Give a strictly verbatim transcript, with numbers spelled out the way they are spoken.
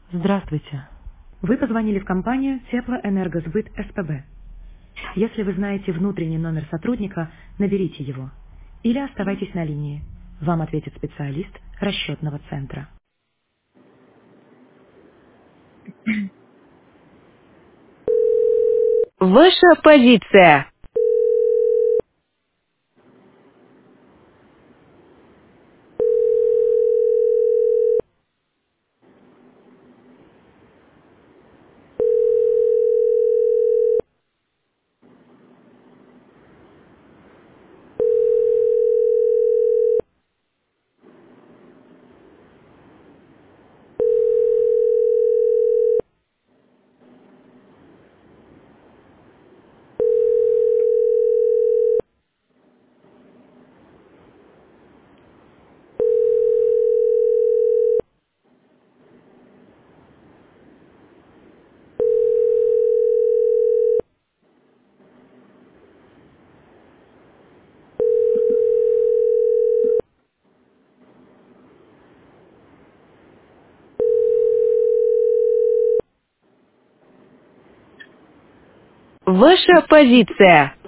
Здравствуйте. Вы позвонили в компанию Теплоэнергосбыт СПБ. Если вы знаете внутренний номер сотрудника, наберите его. Или оставайтесь на линии. Вам ответит специалист расчетного центра. Ваша позиция. Ваша позиция.